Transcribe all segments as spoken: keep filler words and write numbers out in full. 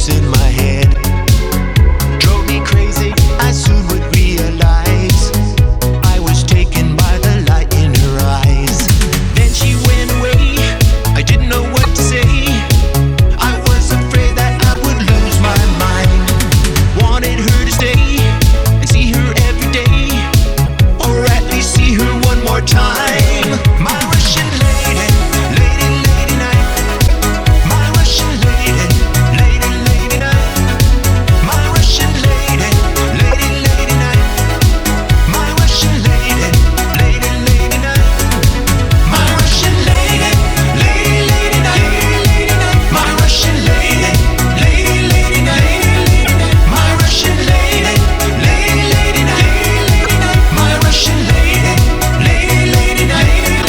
in my head. Drove me crazy, I soon would realize I was taken by the light in her eyes. Then she went away, I didn't know what to say. I was afraid that I would lose my mind. Wanted her to stay and see her every day, or at least see her one more time. My Russian lady, lady, lady night. My Russian lady, lady, lady night. My Russian lady, lady, lady night. My Russian lady, lady, lady night. My Russian lady, lady, lady night. My Russian lady, lady, lady night. My Russian lady, lady, lady night. My Russian lady, lady, lady night.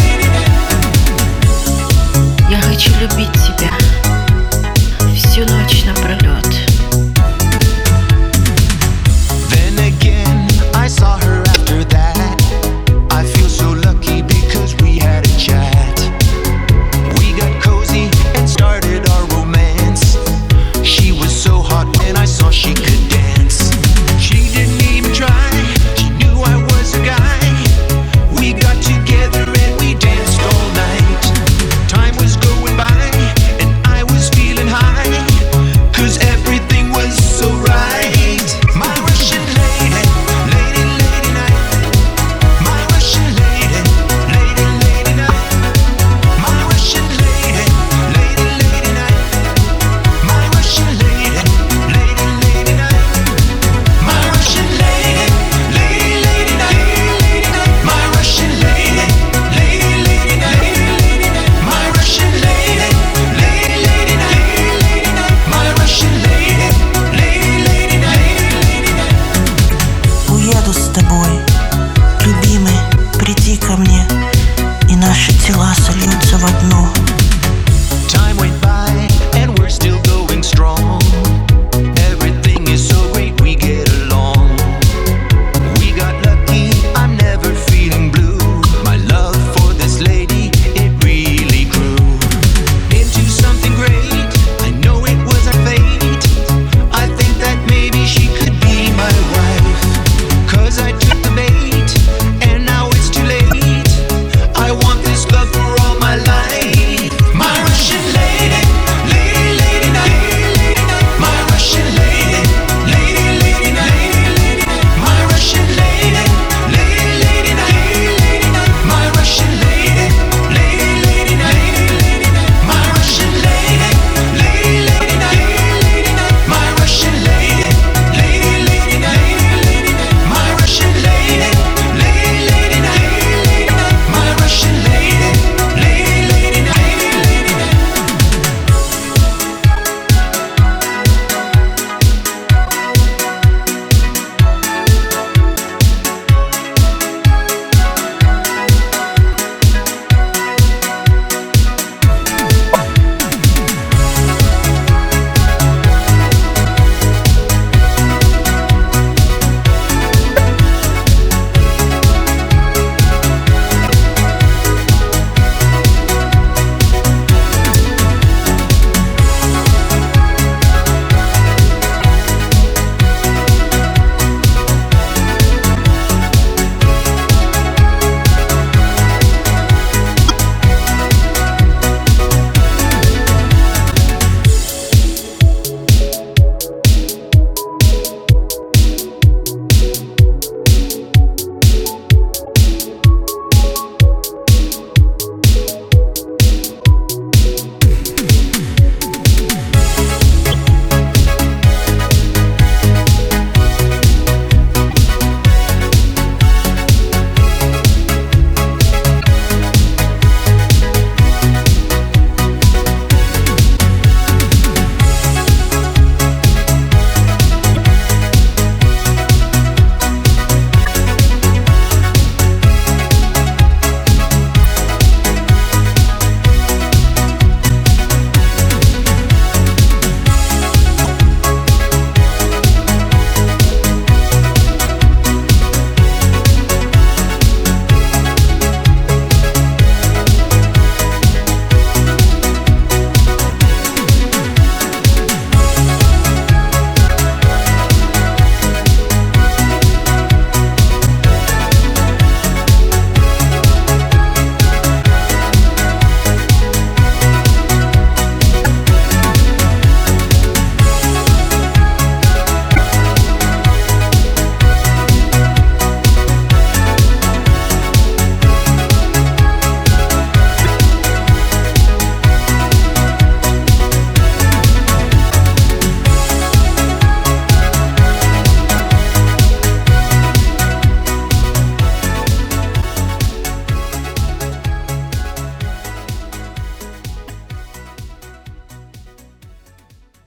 Я хочу любить тебя всю ночь напролет. Then again, I saw her after that. I feel so lucky because we had a chat. We got cozy and started our romance. She was so hot when I saw she could